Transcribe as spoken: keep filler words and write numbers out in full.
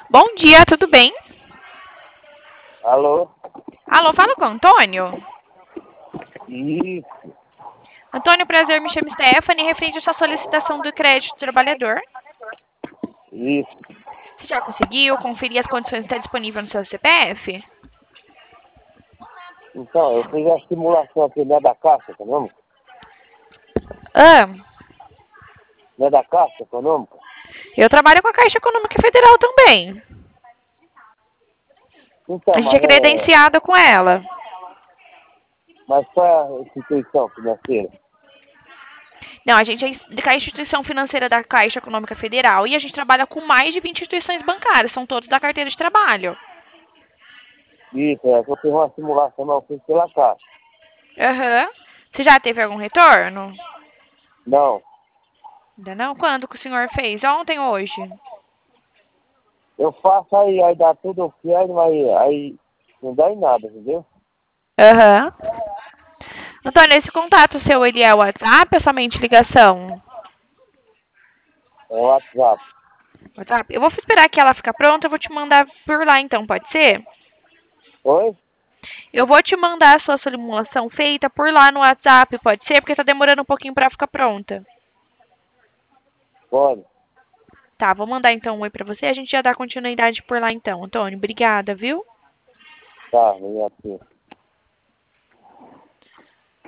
Bom dia, tudo bem? Alô? Alô, fala com o Antônio. Isso, Antônio, prazer, me chamo Stephanie, referente à sua solicitação do crédito do trabalhador. isso. Você já conseguiu conferir as condições que está disponível no seu C P F? Então, eu fiz a simulação aqui, não é da Caixa Econômica? Ah, Não é da Caixa Econômica? eu trabalho com a Caixa Econômica Federal também. A Então, gente é mas é. credenciado com ela. Mas qual é a instituição financeira? Não, a gente é a instituição financeira da Caixa Econômica Federal e a gente trabalha com mais de vinte instituições bancárias, são todos da carteira de trabalho. Isso, é, eu fiz uma simulação, não fiz pela Caixa. Aham. Você já teve algum retorno? Não, Ainda não? Quando que o senhor fez? Ontem ou hoje? eu faço aí, aí dá tudo ok, mas aí não dá em nada, entendeu? Aham. Antônio, esse contato seu, ele é o WhatsApp ou somente ligação? É o WhatsApp. WhatsApp? Eu vou esperar que ela ficar pronta, eu vou te mandar por lá então, pode ser? Oi? Eu vou te mandar a sua simulação feita por lá no WhatsApp, pode ser? Porque tá demorando um pouquinho pra ficar pronta. Pode. Tá, vou mandar então um oi pra você, a gente já dá continuidade por lá então. Antônio, obrigada, viu? Tá, vem aqui.